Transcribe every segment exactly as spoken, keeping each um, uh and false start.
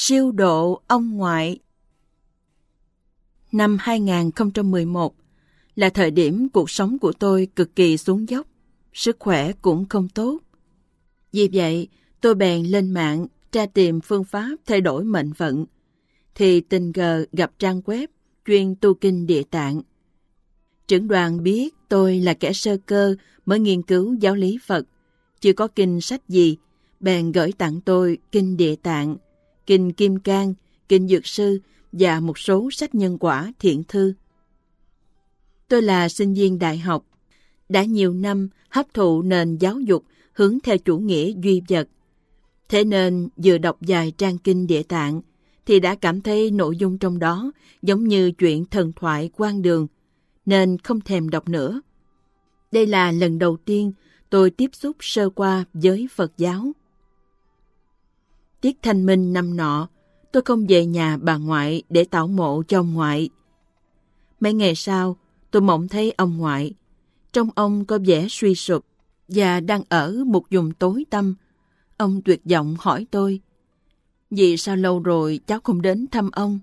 Siêu độ ông ngoại. Năm hai không một một là thời điểm cuộc sống của tôi cực kỳ xuống dốc, sức khỏe cũng không tốt. Vì vậy, tôi bèn lên mạng tra tìm phương pháp thay đổi mệnh vận, thì tình cờ gặp trang web chuyên tu kinh Địa Tạng. Trưởng đoàn biết tôi là kẻ sơ cơ mới nghiên cứu giáo lý Phật, chưa có kinh sách gì, bèn gửi tặng tôi kinh Địa Tạng, kinh Kim Cang, kinh Dược Sư và một số sách nhân quả thiện thư. Tôi là sinh viên đại học, đã nhiều năm hấp thụ nền giáo dục hướng theo chủ nghĩa duy vật. Thế nên vừa đọc vài trang kinh Địa Tạng thì đã cảm thấy nội dung trong đó giống như chuyện thần thoại hoang đường, nên không thèm đọc nữa. Đây là lần đầu tiên tôi tiếp xúc sơ qua với Phật giáo. Tiết Thanh Minh năm nọ, tôi không về nhà bà ngoại để tảo mộ cho ông ngoại. Mấy ngày sau, tôi mộng thấy ông ngoại. Trông ông có vẻ suy sụp và đang ở một vùng tối tăm. Ông tuyệt vọng hỏi tôi, vì sao lâu rồi cháu không đến thăm ông?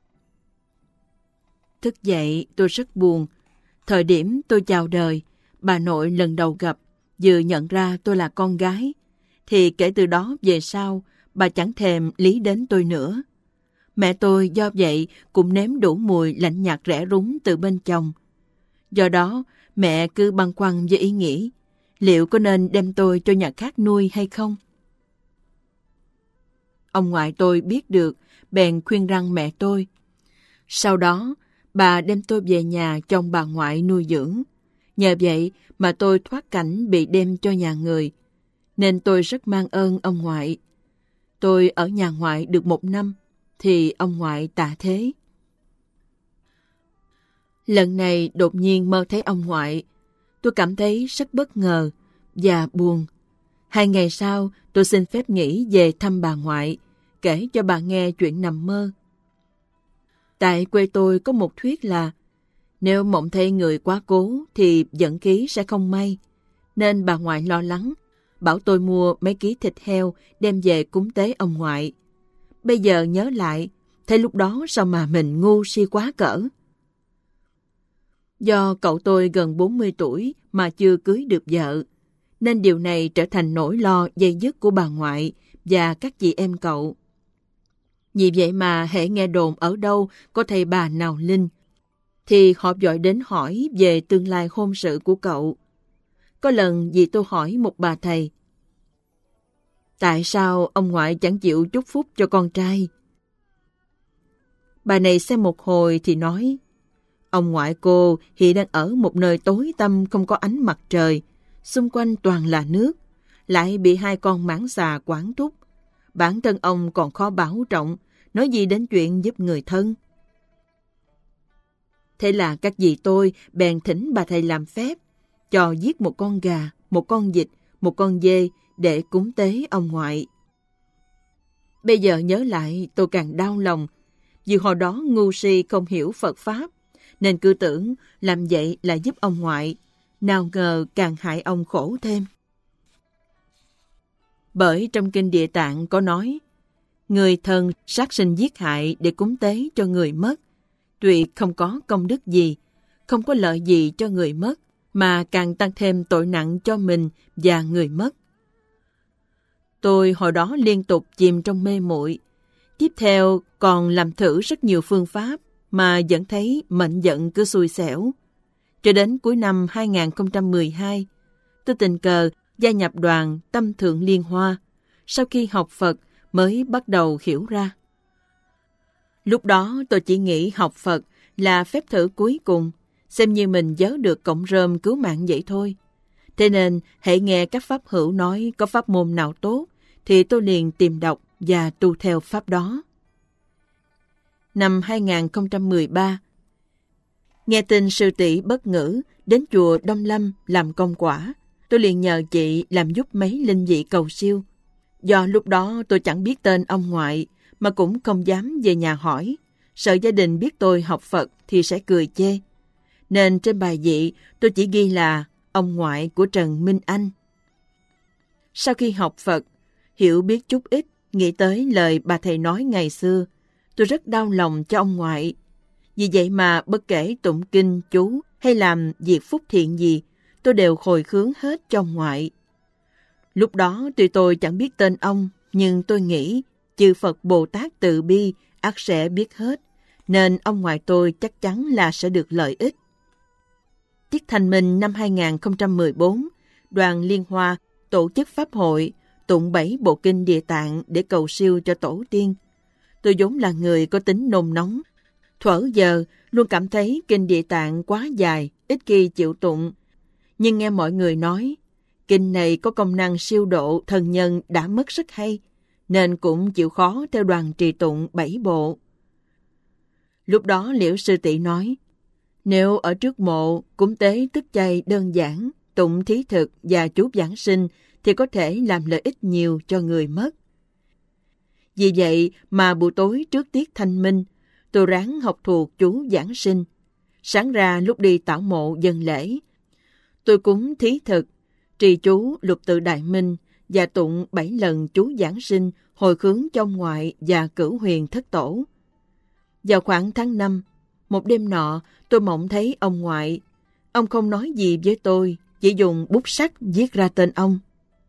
Thức dậy, tôi rất buồn. Thời điểm tôi chào đời, bà nội lần đầu gặp, vừa nhận ra tôi là con gái, thì kể từ đó về sau, bà chẳng thèm lý đến tôi nữa. Mẹ tôi do vậy cũng nếm đủ mùi lạnh nhạt rẻ rúng từ bên chồng. Do đó, mẹ cứ băn khoăn với ý nghĩ, liệu có nên đem tôi cho nhà khác nuôi hay không? Ông ngoại tôi biết được, bèn khuyên răn mẹ tôi. Sau đó, bà đem tôi về nhà cho ông bà ngoại nuôi dưỡng. Nhờ vậy mà tôi thoát cảnh bị đem cho nhà người, nên tôi rất mang ơn ông ngoại. Tôi ở nhà ngoại được một năm, thì ông ngoại tạ thế. Lần này đột nhiên mơ thấy ông ngoại, tôi cảm thấy rất bất ngờ và buồn. Hai ngày sau, tôi xin phép nghỉ về thăm bà ngoại, kể cho bà nghe chuyện nằm mơ. Tại quê tôi có một thuyết là, nếu mộng thấy người quá cố thì vận khí sẽ không may, nên bà ngoại lo lắng, bảo tôi mua mấy ký thịt heo đem về cúng tế ông ngoại. Bây giờ nhớ lại, thấy lúc đó sao mà mình ngu si quá cỡ. Do cậu tôi gần bốn mươi tuổi mà chưa cưới được vợ, nên điều này trở thành nỗi lo dây dứt của bà ngoại và các chị em cậu. Vì vậy mà hễ nghe đồn ở đâu có thầy bà nào linh, thì họ vội đến hỏi về tương lai hôn sự của cậu. Có lần dì tôi hỏi một bà thầy, tại sao ông ngoại chẳng chịu chúc phúc cho con trai? Bà này xem một hồi thì nói, ông ngoại cô hiện đang ở một nơi tối tăm không có ánh mặt trời, xung quanh toàn là nước, lại bị hai con mãng xà quản thúc. Bản thân ông còn khó bảo trọng, nói gì đến chuyện giúp người thân. Thế là các dì tôi bèn thỉnh bà thầy làm phép, cho giết một con gà, một con vịt, một con dê để cúng tế ông ngoại. Bây giờ nhớ lại tôi càng đau lòng, vì hồi đó ngu si không hiểu Phật Pháp, nên cứ tưởng làm vậy là giúp ông ngoại, nào ngờ càng hại ông khổ thêm. Bởi trong kinh Địa Tạng có nói, người thân sát sinh giết hại để cúng tế cho người mất, tuyệt không có công đức gì, không có lợi gì cho người mất, mà càng tăng thêm tội nặng cho mình và người mất. Tôi hồi đó liên tục chìm trong mê muội. Tiếp theo còn làm thử rất nhiều phương pháp mà vẫn thấy mệnh vận cứ xui xẻo. Cho đến cuối năm hai không một hai, tôi tình cờ gia nhập đoàn Tâm Thượng Liên Hoa. Sau khi học Phật mới bắt đầu hiểu ra. Lúc đó tôi chỉ nghĩ học Phật là phép thử cuối cùng, xem như mình vớ được cọng rơm cứu mạng vậy thôi. Thế nên hễ nghe các pháp hữu nói có pháp môn nào tốt, thì tôi liền tìm đọc và tu theo pháp đó. Năm hai không một ba, nghe tin sư tỷ Bất Ngữ đến chùa Đông Lâm làm công quả, tôi liền nhờ chị làm giúp mấy linh vị cầu siêu. Do lúc đó tôi chẳng biết tên ông ngoại, mà cũng không dám về nhà hỏi, sợ gia đình biết tôi học Phật thì sẽ cười chê. Nên trên bài vị tôi chỉ ghi là ông ngoại của Trần Minh Anh. Sau khi học Phật, hiểu biết chút ít, Nghĩ tới lời bà thầy nói ngày xưa, tôi rất đau lòng cho ông ngoại. Vì vậy mà bất kể tụng kinh, chú hay làm việc phúc thiện gì, tôi đều hồi hướng hết cho ông ngoại. Lúc đó tuy tôi chẳng biết tên ông, nhưng tôi nghĩ chư Phật Bồ Tát từ bi ắt sẽ biết hết, nên ông ngoại tôi chắc chắn là sẽ được lợi ích. Tiết Thanh Minh năm hai không một bốn, đoàn Liên Hoa tổ chức pháp hội tụng bảy bộ kinh Địa Tạng để cầu siêu cho tổ tiên. Tôi vốn là người có tính nôn nóng, thuở giờ luôn cảm thấy kinh Địa Tạng quá dài, ít khi chịu tụng. Nhưng nghe mọi người nói, kinh này có công năng siêu độ thần nhân đã mất rất hay, nên cũng chịu khó theo đoàn trì tụng bảy bộ. Lúc đó Liễu Sư Tỷ nói, nếu ở trước mộ cúng tế tức chay đơn giản, tụng thí thực và chú giảng sinh thì có thể làm lợi ích nhiều cho người mất. Vì vậy mà buổi tối trước tiết Thanh Minh, tôi ráng học thuộc chú giảng sinh. Sáng ra lúc đi tảo mộ dân lễ, tôi cúng thí thực, trì chú lục tự đại minh và tụng bảy lần chú giảng sinh hồi hướng cho ông ngoại và cửu huyền thất tổ. Vào khoảng tháng năm, một đêm nọ tôi mộng thấy ông ngoại. Ông không nói gì với tôi, chỉ dùng bút sắt viết ra tên ông.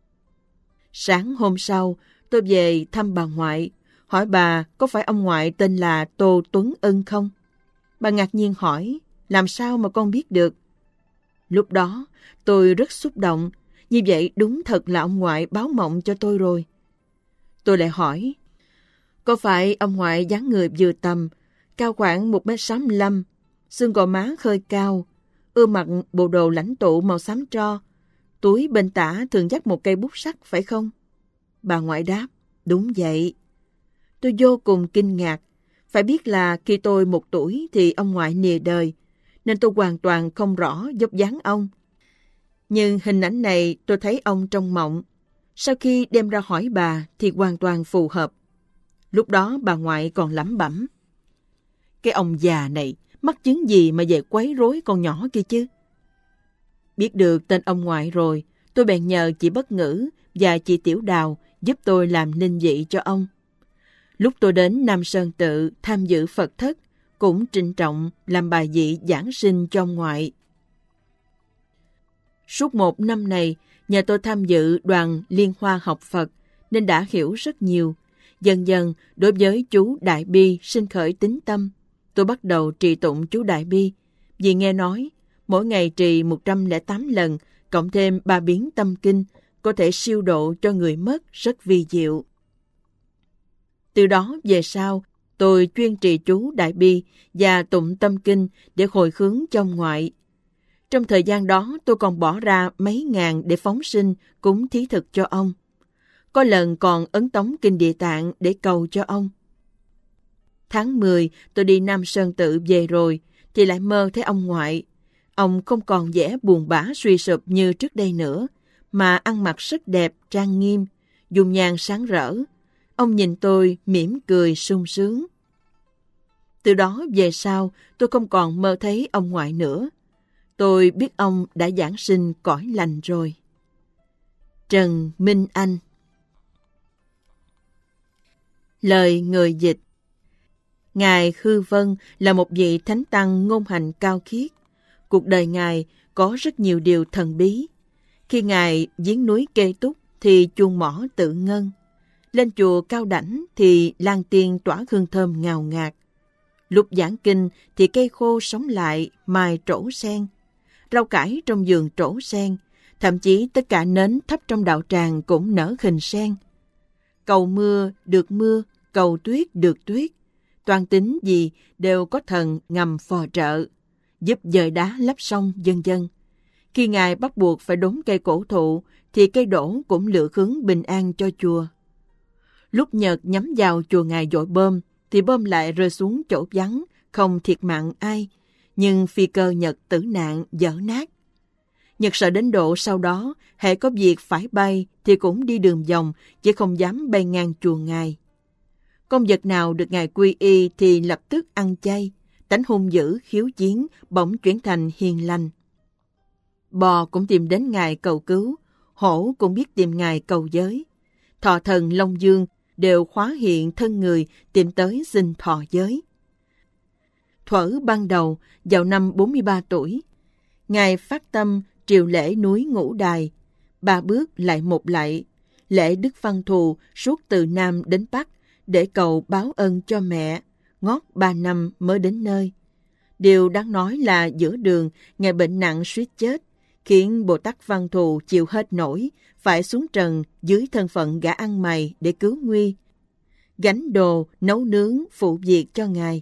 Sáng hôm sau, tôi về thăm bà ngoại, hỏi bà có phải ông ngoại tên là Tô Tuấn Ân không? Bà ngạc nhiên hỏi, làm sao mà con biết được? Lúc đó, tôi rất xúc động, như vậy đúng thật là ông ngoại báo mộng cho tôi rồi. Tôi lại hỏi, có phải ông ngoại dáng người vừa tầm, cao khoảng một mét sáu mươi lăm, xương gò má hơi cao, ưa mặc bộ đồ lãnh tụ màu xám tro, túi bên tả thường dắt một cây bút sắt phải không? Bà ngoại đáp, đúng vậy. Tôi vô cùng kinh ngạc, phải biết là khi tôi một tuổi thì ông ngoại lìa đời, nên tôi hoàn toàn không rõ vóc dáng ông. Nhưng hình ảnh này tôi thấy ông trong mộng. Sau khi đem ra hỏi bà thì hoàn toàn phù hợp. Lúc đó bà ngoại còn lẩm bẩm, cái ông già này mắc chứng gì mà về quấy rối con nhỏ kia chứ? Biết được tên ông ngoại rồi, tôi bèn nhờ chị Bất Ngữ và chị Tiểu Đào giúp tôi làm linh vị cho ông. Lúc tôi đến Nam Sơn Tự tham dự Phật thất, cũng trịnh trọng làm bài vị giảng sinh cho ông ngoại. Suốt một năm này, nhờ tôi tham dự đoàn Liên Hoa học Phật, nên đã hiểu rất nhiều. Dần dần, đối với chú Đại Bi sinh khởi tín tâm, tôi bắt đầu trì tụng chú Đại Bi, vì nghe nói, mỗi ngày trì một trăm lẻ tám lần, cộng thêm ba biến tâm kinh, có thể siêu độ cho người mất rất vi diệu. Từ đó về sau, tôi chuyên trì chú Đại Bi và tụng tâm kinh để hồi hướng cho ông ngoại. Trong thời gian đó, tôi còn bỏ ra mấy ngàn để phóng sinh cúng thí thực cho ông. Có lần còn ấn tống kinh Địa Tạng để cầu cho ông. Tháng mười, tôi đi Nam Sơn Tự về rồi, thì lại mơ thấy ông ngoại. Ông không còn vẻ buồn bã suy sụp như trước đây nữa, mà ăn mặc rất đẹp, trang nghiêm, dung nhan sáng rỡ. Ông nhìn tôi mỉm cười sung sướng. Từ đó về sau, tôi không còn mơ thấy ông ngoại nữa. Tôi biết ông đã giảng sinh cõi lành rồi. Trần Minh Anh. Lời người dịch. Ngài Hư Vân là một vị thánh tăng ngôn hành cao khiết. Cuộc đời Ngài có rất nhiều điều thần bí. Khi Ngài viếng núi Kê Túc thì chuông mõ tự ngân. Lên chùa Cao Đảnh thì lan tiên tỏa hương thơm ngào ngạt. Lúc giảng kinh thì cây khô sống lại mài trổ sen. Rau cải trong vườn trổ sen, thậm chí tất cả nến thắp trong đạo tràng cũng nở hình sen. Cầu mưa được mưa, cầu tuyết được tuyết. Toàn tính gì đều có thần ngầm phò trợ, giúp dời đá lấp sông vân vân. Khi Ngài bắt buộc phải đốn cây cổ thụ, thì cây đổ cũng lựa hướng bình an cho chùa. Lúc nhật nhắm vào chùa Ngài dội bom, thì bom lại rơi xuống chỗ vắng, không thiệt mạng ai. Nhưng phi cơ Nhật tử nạn dở nát. Nhật sợ đến độ sau đó, hễ có việc phải bay thì cũng đi đường vòng, chứ không dám bay ngang chùa Ngài. Con vật nào được Ngài quy y thì lập tức ăn chay, tánh hung dữ, khiếu chiến, bỗng chuyển thành hiền lành. Bò cũng tìm đến Ngài cầu cứu, hổ cũng biết tìm Ngài cầu giới. Thọ thần Long Dương đều hóa hiện thân người tìm tới xin thọ giới. Thuở ban đầu, vào năm bốn mươi ba tuổi, Ngài phát tâm triều lễ núi Ngũ Đài, ba bước lại một lạy, lễ Đức Văn Thù suốt từ Nam đến Bắc để cầu báo ơn cho mẹ, ngót ba năm mới đến nơi. Điều đáng nói là giữa đường, Ngài bệnh nặng suýt chết, khiến Bồ Tát Văn Thù chịu hết nổi, phải xuống trần dưới thân phận gã ăn mày để cứu nguy, gánh đồ, nấu nướng, phụ việc cho Ngài.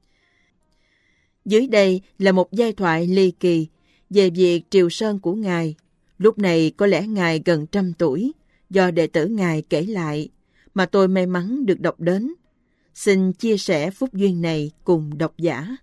Dưới đây là một giai thoại ly kỳ về việc triều sơn của Ngài. Lúc này có lẽ Ngài gần trăm tuổi, do đệ tử Ngài kể lại, mà tôi may mắn được đọc đến. Xin chia sẻ phúc duyên này cùng độc giả.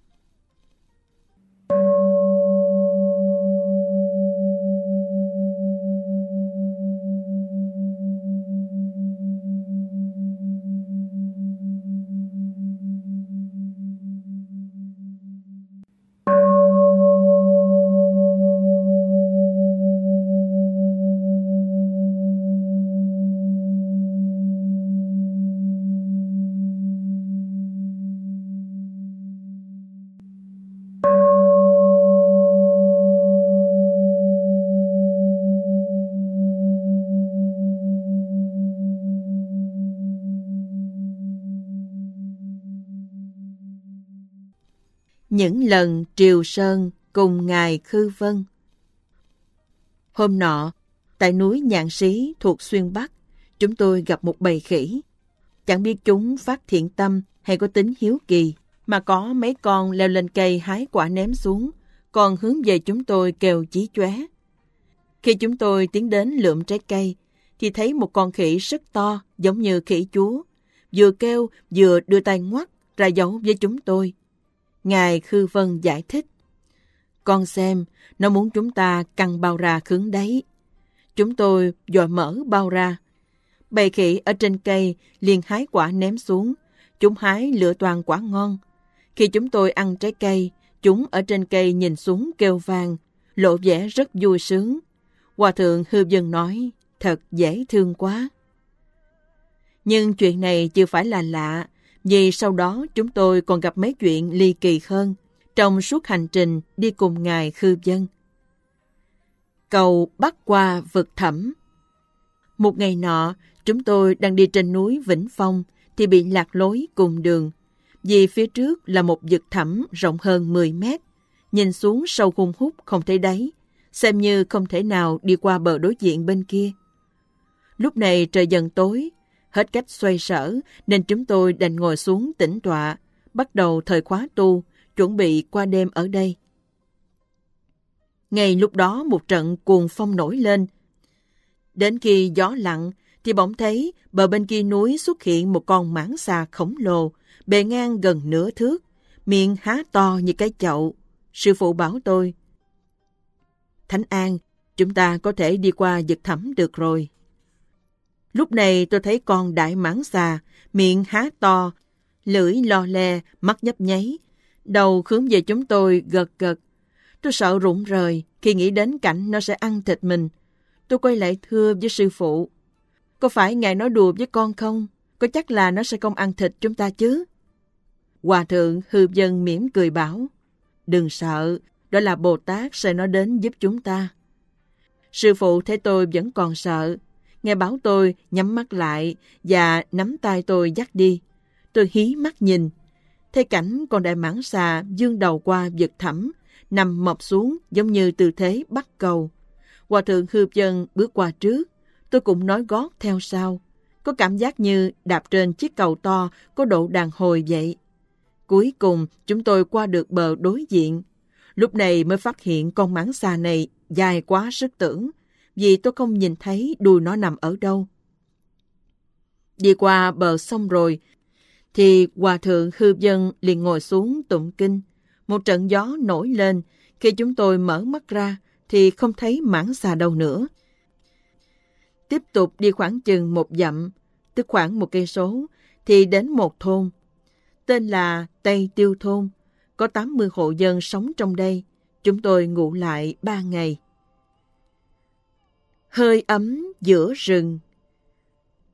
Những lần triều sơn cùng Ngài Khư Vân. Hôm nọ, tại núi Nhạn Sĩ thuộc Xuyên Bắc, chúng tôi gặp một bầy khỉ. Chẳng biết chúng phát thiện tâm hay có tính hiếu kỳ, mà có mấy con leo lên cây hái quả ném xuống, còn hướng về chúng tôi kêu chí chóe. Khi chúng tôi tiến đến lượm trái cây, thì thấy một con khỉ rất to, giống như khỉ chúa, vừa kêu vừa đưa tay ngoắt ra dấu với chúng tôi. Ngài Khư Vân giải thích, con xem, nó muốn chúng ta căng bao ra khứng đấy. Chúng tôi dò mở bao ra. Bầy khỉ ở trên cây liền hái quả ném xuống. Chúng hái lựa toàn quả ngon. Khi chúng tôi ăn trái cây, chúng ở trên cây nhìn xuống kêu vang, lộ vẻ rất vui sướng. Hòa thượng Hư Vân nói, thật dễ thương quá. Nhưng chuyện này chưa phải là lạ, vì sau đó chúng tôi còn gặp mấy chuyện ly kỳ hơn trong suốt hành trình đi cùng Ngài Khư Vân. Cầu bắc qua vực thẳm. Một ngày nọ, chúng tôi đang đi trên núi Vĩnh Phong thì bị lạc lối cùng đường, vì phía trước là một vực thẳm rộng hơn mười mét, nhìn xuống sâu hun hút không thấy đáy, xem như không thể nào đi qua bờ đối diện bên kia. Lúc này trời dần tối, hết cách xoay sở nên chúng tôi đành ngồi xuống tĩnh tọa, bắt đầu thời khóa tu, chuẩn bị qua đêm ở đây. Ngay lúc đó một trận cuồng phong nổi lên. Đến khi gió lặng thì bỗng thấy bờ bên kia núi xuất hiện một con mãng xà khổng lồ, bề ngang gần nửa thước, miệng há to như cái chậu. Sư phụ bảo tôi, Thánh An, chúng ta có thể đi qua vực thẳm được rồi. Lúc này tôi thấy con đại mãng xà, miệng há to, lưỡi lo le, mắt nhấp nháy, đầu hướng về chúng tôi gật gật. Tôi sợ rụng rời khi nghĩ đến cảnh nó sẽ ăn thịt mình. Tôi quay lại thưa với sư phụ, có phải Ngài nói đùa với con không? Có chắc là nó sẽ không ăn thịt chúng ta chứ? Hòa thượng Hư Vân mỉm cười bảo, đừng sợ, đó là Bồ Tát sẽ nó đến giúp chúng ta. Sư phụ thấy tôi vẫn còn sợ, Ngài bảo tôi nhắm mắt lại và nắm tay tôi dắt đi. Tôi hí mắt nhìn, thấy cảnh con đại mãng xà vươn đầu qua vực thẳm, nằm mập xuống giống như tư thế bắt cầu. Hòa thượng Hư Vân bước qua trước, tôi cũng nói gót theo sau. Có cảm giác như đạp trên chiếc cầu to có độ đàn hồi vậy. Cuối cùng chúng tôi qua được bờ đối diện. Lúc này mới phát hiện con mãng xà này dài quá sức tưởng, vì tôi không nhìn thấy đuôi nó nằm ở đâu. Đi qua bờ sông rồi, thì Hòa thượng Hư Vân liền ngồi xuống tụng kinh. Một trận gió nổi lên, khi chúng tôi mở mắt ra thì không thấy mãng xà đâu nữa. Tiếp tục đi khoảng chừng một dặm, tức khoảng một cây số, thì đến một thôn, tên là Tây Tiêu Thôn, có tám mươi hộ dân sống trong đây. Chúng tôi ngủ lại ba ngày. Hơi ấm giữa rừng.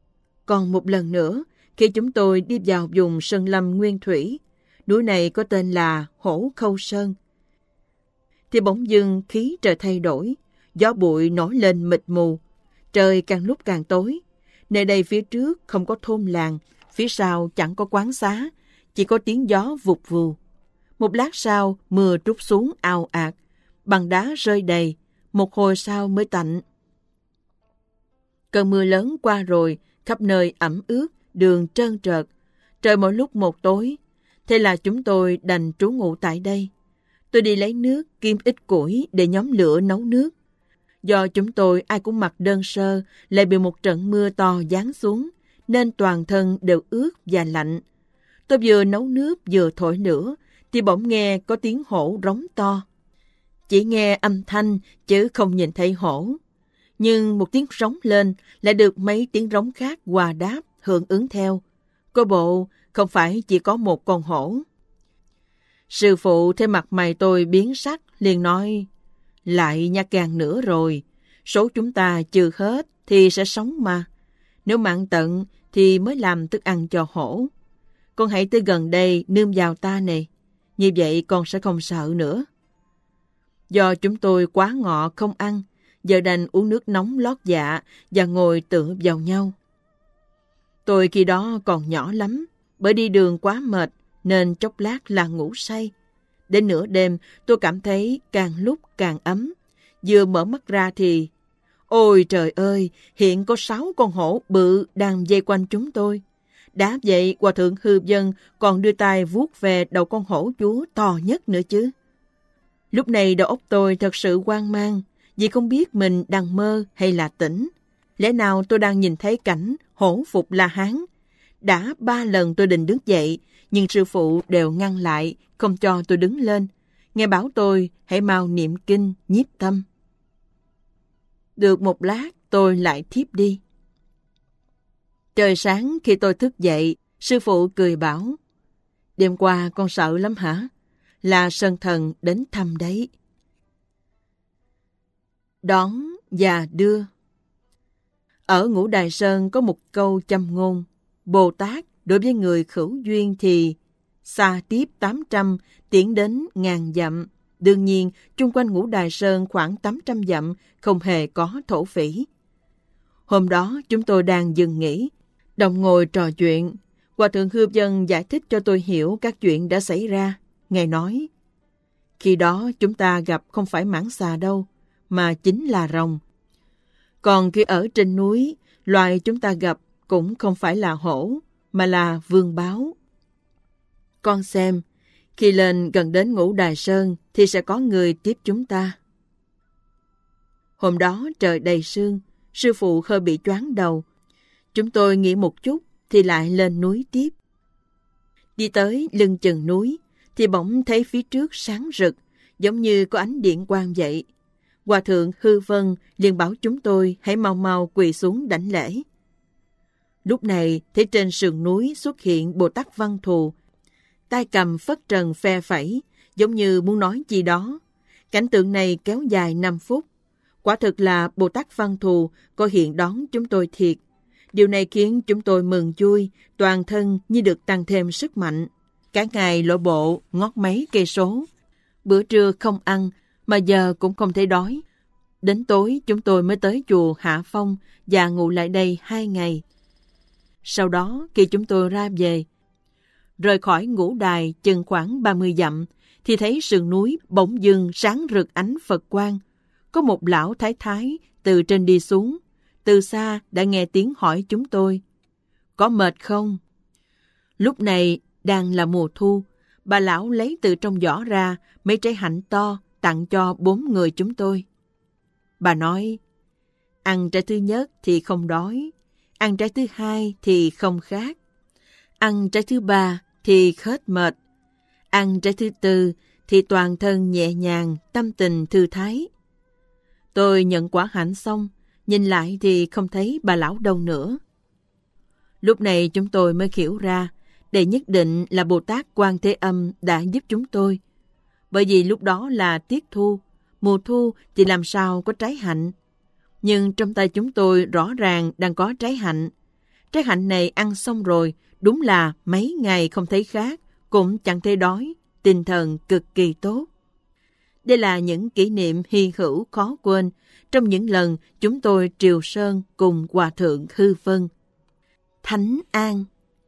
Còn một lần nữa, khi chúng tôi đi vào vùng sơn lâm nguyên thủy, núi này có tên là Hổ Khâu Sơn, thì bỗng dưng khí trời thay đổi, gió bụi nổi lên mịt mù, trời càng lúc càng tối. Nơi đây phía trước không có thôn làng, phía sau chẳng có quán xá, chỉ có tiếng gió vụt vù. Một lát sau, mưa trút xuống ào ạt, bằng đá rơi đầy, một hồi sau mới tạnh. Cơn mưa lớn qua rồi, khắp nơi ẩm ướt, đường trơn trượt, trời mỗi lúc một tối. Thế là chúng tôi đành trú ngụ tại đây. Tôi đi lấy nước, kim ít củi để nhóm lửa nấu nước. Do chúng tôi ai cũng mặc đơn sơ, lại bị một trận mưa to giáng xuống, nên toàn thân đều ướt và lạnh. Tôi vừa nấu nước vừa thổi lửa, thì bỗng nghe có tiếng hổ rống to. Chỉ nghe âm thanh, chứ không nhìn thấy hổ. Nhưng một tiếng rống lên lại được mấy tiếng rống khác hòa đáp, hưởng ứng theo. Coi bộ, không phải chỉ có một con hổ. Sư phụ thấy mặt mày tôi biến sắc, liền nói, lại nha càng nữa rồi, số chúng ta chưa hết thì sẽ sống mà. Nếu mạng tận thì mới làm thức ăn cho hổ. Con hãy tới gần đây nương vào ta này, như vậy con sẽ không sợ nữa. Do chúng tôi quá ngọ không ăn, giờ đành uống nước nóng lót dạ và ngồi tựa vào nhau. Tôi khi đó còn nhỏ lắm, bởi đi đường quá mệt nên chốc lát là ngủ say. Đến nửa đêm tôi cảm thấy càng lúc càng ấm. Vừa mở mắt ra thì, ôi trời ơi, hiện có sáu con hổ bự đang vây quanh chúng tôi. Đã vậy, Hòa Thượng Hư Vân còn đưa tay vuốt về đầu con hổ chúa to nhất nữa chứ. Lúc này đầu óc tôi thật sự hoang mang, vì không biết mình đang mơ hay là tỉnh. Lẽ nào tôi đang nhìn thấy cảnh hổ phục La Hán? Đã ba lần tôi định đứng dậy, nhưng sư phụ đều ngăn lại, không cho tôi đứng lên. Nghe bảo tôi hãy mau niệm kinh, nhiếp tâm. Được một lát, tôi lại thiếp đi. Trời sáng khi tôi thức dậy, sư phụ cười bảo, đêm qua con sợ lắm hả? Là Sơn Thần đến thăm đấy. Đón và đưa. Ở Ngũ Đài Sơn có một câu châm ngôn, Bồ Tát đối với người khửu duyên thì xa tiếp tám trăm, tiến đến ngàn dặm. Đương nhiên, chung quanh Ngũ Đài Sơn khoảng tám trăm dặm không hề có thổ phỉ. Hôm đó chúng tôi đang dừng nghỉ, đồng ngồi trò chuyện. Hòa Thượng Hư Vân giải thích cho tôi hiểu các chuyện đã xảy ra. Ngài nói, khi đó chúng ta gặp không phải mãng xà đâu, mà chính là rồng. Còn khi ở trên núi, loài chúng ta gặp cũng không phải là hổ, mà là vương báo. Con xem, khi lên gần đến Ngũ Đài Sơn thì sẽ có người tiếp chúng ta. Hôm đó trời đầy sương, sư phụ hơi bị choáng đầu. Chúng tôi nghỉ một chút thì lại lên núi tiếp. Đi tới lưng chừng núi thì bỗng thấy phía trước sáng rực, giống như có ánh điện quang vậy. Hòa Thượng Hư Vân liền bảo chúng tôi hãy mau mau quỳ xuống đảnh lễ. Lúc này thấy trên sườn núi xuất hiện Bồ Tát Văn Thù, tay cầm phất trần phe phẩy, giống như muốn nói gì đó. Cảnh tượng này kéo dài năm phút. Quả thực là Bồ Tát Văn Thù có hiện đón chúng tôi thiệt. Điều này khiến chúng tôi mừng vui, toàn thân như được tăng thêm sức mạnh. Cả ngày lội bộ ngót mấy cây số. Bữa trưa không ăn, mà giờ cũng không thấy đói. Đến tối chúng tôi mới tới chùa Hạ Phong và ngủ lại đây hai ngày. Sau đó khi chúng tôi ra về, rời khỏi Ngũ Đài chừng khoảng ba mươi dặm, thì thấy sườn núi bỗng dưng sáng rực ánh Phật quang. Có một lão thái thái từ trên đi xuống, từ xa đã nghe tiếng hỏi chúng tôi, có mệt không? Lúc này đang là mùa thu, bà lão lấy từ trong giỏ ra mấy trái hạnh to tặng cho bốn người chúng tôi. Bà nói, ăn trái thứ nhất thì không đói, ăn trái thứ hai thì không khát, ăn trái thứ ba thì hết mệt, ăn trái thứ tư thì toàn thân nhẹ nhàng, tâm tình thư thái. Tôi nhận quả hạnh xong, nhìn lại thì không thấy bà lão đâu nữa. Lúc này chúng tôi mới hiểu ra, đây nhất định là Bồ Tát Quan Thế Âm đã giúp chúng tôi. Bởi vì lúc đó là tiết thu, mùa thu thì làm sao có trái hạnh. Nhưng trong tay chúng tôi rõ ràng đang có trái hạnh. Trái hạnh này ăn xong rồi, đúng là mấy ngày không thấy khác, cũng chẳng thấy đói, tinh thần cực kỳ tốt. Đây là những kỷ niệm hy hữu khó quên trong những lần chúng tôi triều sơn cùng Hòa Thượng Hư Vân. Thánh An.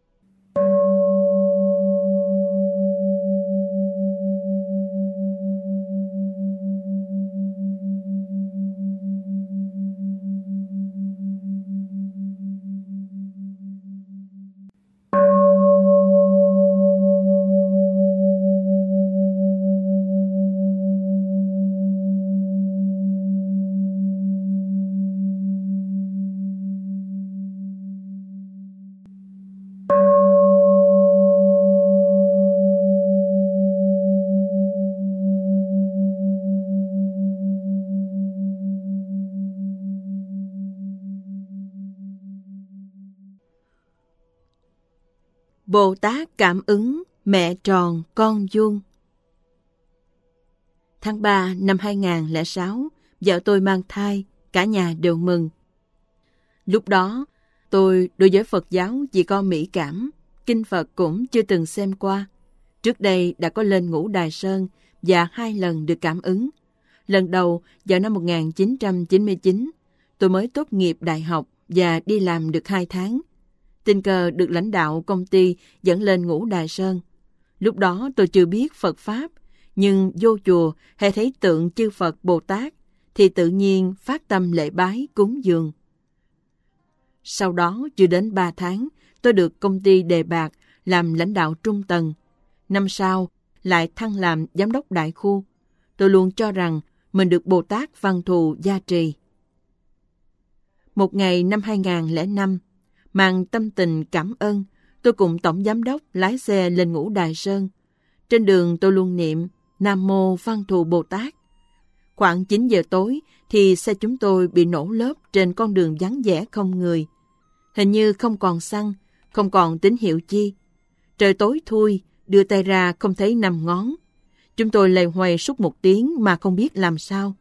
Bồ Tát cảm ứng mẹ tròn con vuông. Tháng ba năm hai nghìn không trăm lẻ sáu, vợ tôi mang thai, cả nhà đều mừng. Lúc đó, tôi đối với Phật giáo chỉ có mỹ cảm, kinh Phật cũng chưa từng xem qua. Trước đây đã có lên Ngũ Đài Sơn và hai lần được cảm ứng. Lần đầu vào năm một nghìn chín trăm chín mươi chín, tôi mới tốt nghiệp đại học và đi làm được hai tháng. Tình cờ được lãnh đạo công ty dẫn lên Ngũ Đài Sơn. Lúc đó tôi chưa biết Phật Pháp, nhưng vô chùa hay thấy tượng chư Phật Bồ Tát thì tự nhiên phát tâm lễ bái cúng dường. Sau đó chưa đến ba tháng, tôi được công ty đề bạt làm lãnh đạo trung tầng. Năm sau, lại thăng làm giám đốc đại khu. Tôi luôn cho rằng mình được Bồ Tát Văn Thù gia trì. Một ngày năm hai nghìn không trăm lẻ năm, mang tâm tình cảm ơn, tôi cùng tổng giám đốc lái xe lên Ngũ Đài Sơn. Trên đường tôi luôn niệm Nam Mô Văn Thù Bồ Tát. Khoảng chín giờ tối thì xe chúng tôi bị nổ lốp trên con đường vắng vẻ không người. Hình như không còn xăng, không còn tín hiệu chi. Trời tối thui, đưa tay ra không thấy năm ngón. Chúng tôi lầy hoầy suốt một tiếng mà không biết làm sao.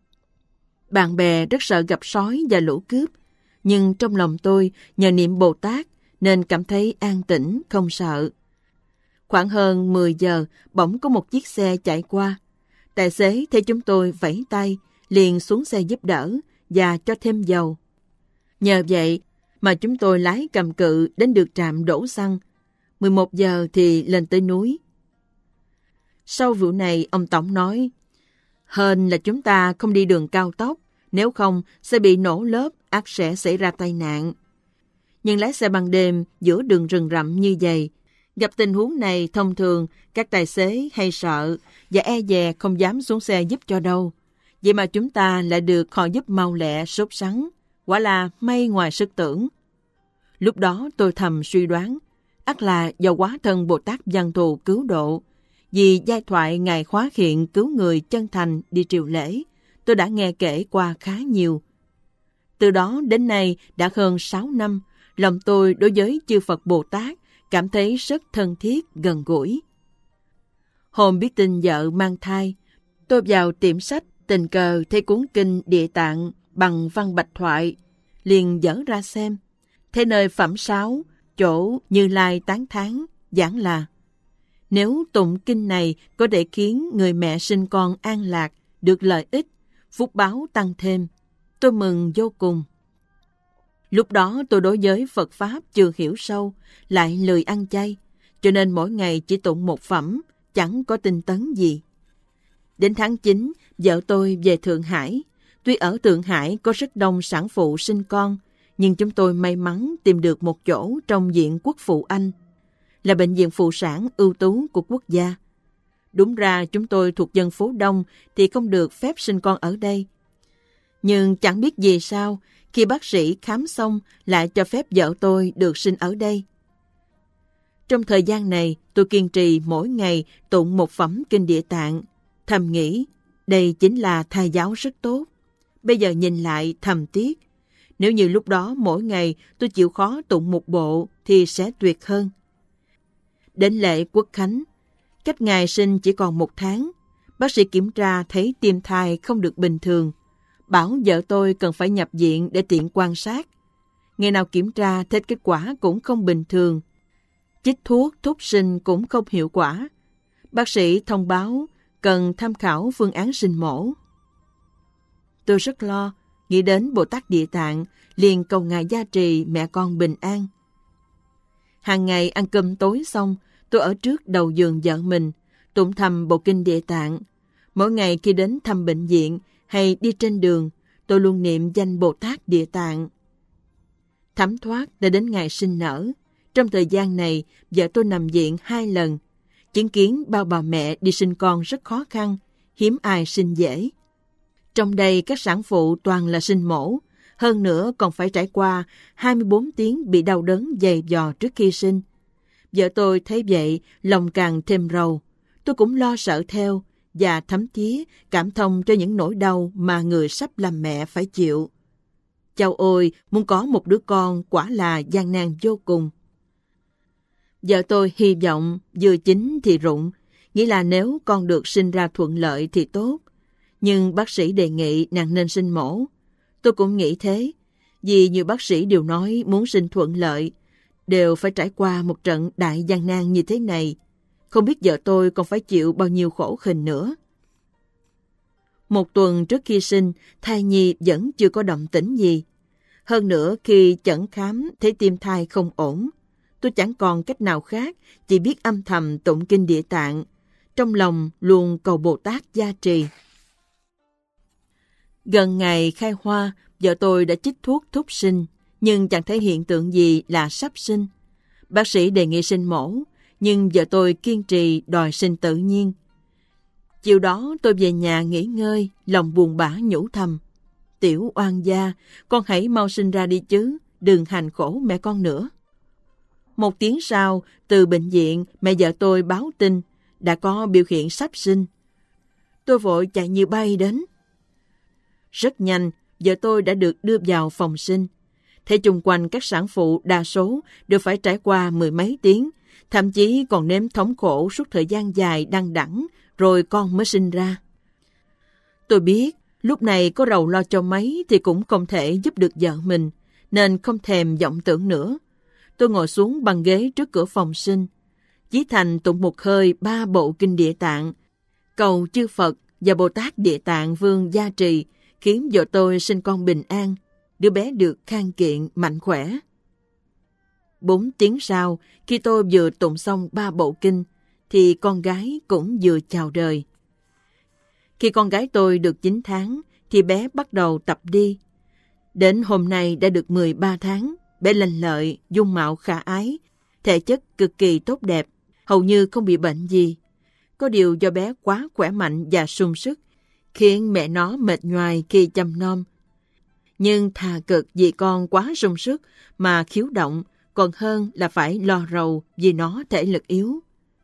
Bạn bè rất sợ gặp sói và lũ cướp, nhưng trong lòng tôi nhờ niệm Bồ Tát nên cảm thấy an tĩnh, không sợ. Khoảng hơn mười giờ, bỗng có một chiếc xe chạy qua. Tài xế thấy chúng tôi vẫy tay, liền xuống xe giúp đỡ và cho thêm dầu. Nhờ vậy mà chúng tôi lái cầm cự đến được trạm đổ xăng. mười một giờ thì lên tới núi. Sau vụ này, ông Tổng nói, hên là chúng ta không đi đường cao tốc, nếu không sẽ bị nổ lốp, ắt sẽ xảy ra tai nạn. Nhưng lái xe ban đêm giữa đường rừng rậm như vậy, gặp tình huống này thông thường các tài xế hay sợ và e dè không dám xuống xe giúp cho đâu. Vậy mà chúng ta lại được họ giúp mau lẹ, sốt sắng, quả là may ngoài sức tưởng. Lúc đó tôi thầm suy đoán, ắt là do quá thân Bồ Tát Văn Thù cứu độ. Vì giai thoại Ngài Khóa Hiện cứu người chân thành đi triều lễ, tôi đã nghe kể qua khá nhiều. Từ đó đến nay đã hơn sáu năm, lòng tôi đối với chư Phật Bồ Tát cảm thấy rất thân thiết, gần gũi. Hôm biết tin vợ mang thai, tôi vào tiệm sách tình cờ thấy cuốn kinh Địa Tạng bằng văn bạch thoại, liền dở ra xem. Thế nơi phẩm sáu, chỗ Như Lai tán thán giảng là: nếu tụng kinh này có thể khiến người mẹ sinh con an lạc, được lợi ích, phúc báo tăng thêm, tôi mừng vô cùng. Lúc đó tôi đối với Phật Pháp chưa hiểu sâu, lại lười ăn chay, cho nên mỗi ngày chỉ tụng một phẩm, chẳng có tinh tấn gì. Đến tháng chín, vợ tôi về Thượng Hải. Tuy ở Thượng Hải có rất đông sản phụ sinh con, nhưng chúng tôi may mắn tìm được một chỗ trong viện Quốc phụ Anh, là bệnh viện phụ sản ưu tú của quốc gia. Đúng ra chúng tôi thuộc dân phố đông thì không được phép sinh con ở đây. Nhưng chẳng biết vì sao, khi bác sĩ khám xong lại cho phép vợ tôi được sinh ở đây. Trong thời gian này, tôi kiên trì mỗi ngày tụng một phẩm kinh Địa Tạng, thầm nghĩ đây chính là thai giáo rất tốt. Bây giờ nhìn lại thầm tiếc, nếu như lúc đó mỗi ngày tôi chịu khó tụng một bộ thì sẽ tuyệt hơn. Đến lễ Quốc Khánh, cách ngày sinh chỉ còn một tháng, bác sĩ kiểm tra thấy tim thai không được bình thường, bảo vợ tôi cần phải nhập viện để tiện quan sát. Ngày nào kiểm tra thấy kết quả cũng không bình thường. Chích thuốc thúc sinh cũng không hiệu quả. Bác sĩ thông báo cần tham khảo phương án sinh mổ. Tôi rất lo, nghĩ đến Bồ Tát Địa Tạng, liền cầu Ngài gia trì mẹ con bình an. Hàng ngày ăn cơm tối xong, tôi ở trước đầu giường vợ mình, tụng thầm bộ kinh Địa Tạng. Mỗi ngày khi đến thăm bệnh viện hay đi trên đường, tôi luôn niệm danh Bồ Tát Địa Tạng. Thấm thoát đã đến ngày sinh nở. Trong thời gian này, vợ tôi nằm viện hai lần. Chứng kiến bao bà mẹ đi sinh con rất khó khăn, hiếm ai sinh dễ. Trong đây các sản phụ toàn là sinh mổ, hơn nữa còn phải trải qua hai mươi bốn tiếng bị đau đớn dày dò trước khi sinh. Vợ tôi thấy vậy, lòng càng thêm rầu. Tôi cũng lo sợ theo và thấm thía cảm thông cho những nỗi đau mà người sắp làm mẹ phải chịu. Chao ôi, muốn có một đứa con quả là gian nan vô cùng. Vợ tôi hy vọng vừa chín thì rụng, nghĩa là nếu con được sinh ra thuận lợi thì tốt. Nhưng bác sĩ đề nghị nàng nên sinh mổ. Tôi cũng nghĩ thế, vì nhiều bác sĩ đều nói muốn sinh thuận lợi, đều phải trải qua một trận đại gian nan như thế này. Không biết vợ tôi còn phải chịu bao nhiêu khổ khinh nữa. Một tuần trước khi sinh, thai nhi vẫn chưa có động tĩnh gì. Hơn nữa khi chẩn khám thấy tim thai không ổn, tôi chẳng còn cách nào khác, chỉ biết âm thầm tụng kinh Địa Tạng, trong lòng luôn cầu Bồ Tát gia trì. Gần ngày khai hoa, vợ tôi đã chích thuốc thúc sinh, nhưng chẳng thấy hiện tượng gì là sắp sinh. Bác sĩ đề nghị sinh mổ, nhưng vợ tôi kiên trì đòi sinh tự nhiên. Chiều đó tôi về nhà nghỉ ngơi, lòng buồn bã nhủ thầm. Tiểu oan gia, con hãy mau sinh ra đi chứ, đừng hành khổ mẹ con nữa. Một tiếng sau, từ bệnh viện, mẹ vợ tôi báo tin, đã có biểu hiện sắp sinh. Tôi vội chạy như bay đến. Rất nhanh, vợ tôi đã được đưa vào phòng sinh. Thấy chung quanh các sản phụ đa số đều phải trải qua mười mấy tiếng, thậm chí còn nếm thống khổ suốt thời gian dài đăng đẳng, rồi con mới sinh ra. Tôi biết, lúc này có rầu lo cho mấy thì cũng không thể giúp được vợ mình, nên không thèm vọng tưởng nữa. Tôi ngồi xuống băng ghế trước cửa phòng sinh. Chí Thành tụng một hơi ba bộ kinh Địa Tạng, cầu chư Phật và Bồ Tát Địa Tạng Vương gia trì, khiến vợ tôi sinh con bình an, đứa bé được khang kiện, mạnh khỏe. Bốn tiếng sau, khi tôi vừa tụng xong ba bộ kinh, thì con gái cũng vừa chào đời. Khi con gái tôi được chín tháng, thì bé bắt đầu tập đi. Đến hôm nay đã được mười ba tháng, bé lanh lợi, dung mạo khả ái, thể chất cực kỳ tốt đẹp, hầu như không bị bệnh gì. Có điều do bé quá khỏe mạnh và sung sức, khiến mẹ nó mệt nhoài khi chăm nom. Nhưng thà cực vì con quá sung sức mà khiếu động, còn hơn là phải lo rầu vì nó thể lực yếu.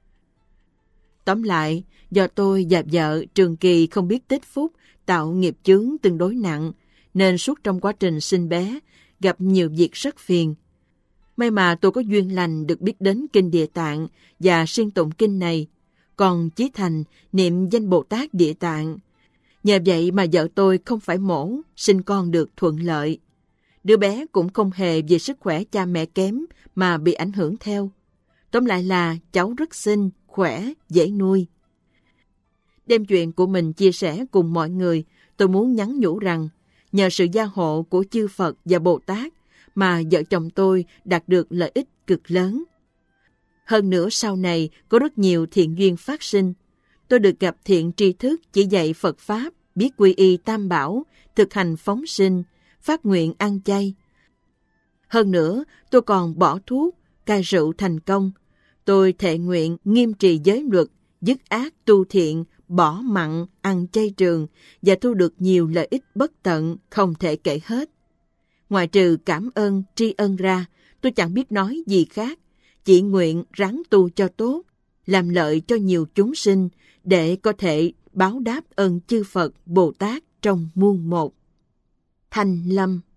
Tóm lại, do tôi và vợ trường kỳ không biết tích phúc, tạo nghiệp chướng tương đối nặng, nên suốt trong quá trình sinh bé, gặp nhiều việc rất phiền. May mà tôi có duyên lành được biết đến kinh Địa Tạng và siêng tụng kinh này, còn Chí Thành niệm danh Bồ Tát Địa Tạng. Nhờ vậy mà vợ tôi không phải mổ, sinh con được thuận lợi. Đứa bé cũng không hề vì sức khỏe cha mẹ kém mà bị ảnh hưởng theo. Tóm lại là cháu rất xinh, khỏe, dễ nuôi. Đem chuyện của mình chia sẻ cùng mọi người, tôi muốn nhắn nhủ rằng, nhờ sự gia hộ của chư Phật và Bồ Tát mà vợ chồng tôi đạt được lợi ích cực lớn. Hơn nữa sau này có rất nhiều thiện duyên phát sinh. Tôi được gặp thiện tri thức chỉ dạy Phật Pháp, biết quy y Tam Bảo, thực hành phóng sinh, phát nguyện ăn chay. Hơn nữa, tôi còn bỏ thuốc, cai rượu thành công. Tôi thệ nguyện nghiêm trì giới luật, dứt ác tu thiện, bỏ mặn, ăn chay trường và thu được nhiều lợi ích bất tận, không thể kể hết. Ngoài trừ cảm ơn, tri ân ra, tôi chẳng biết nói gì khác. Chỉ nguyện ráng tu cho tốt, làm lợi cho nhiều chúng sinh để có thể báo đáp ơn chư Phật, Bồ Tát trong muôn một. Thanh Lâm.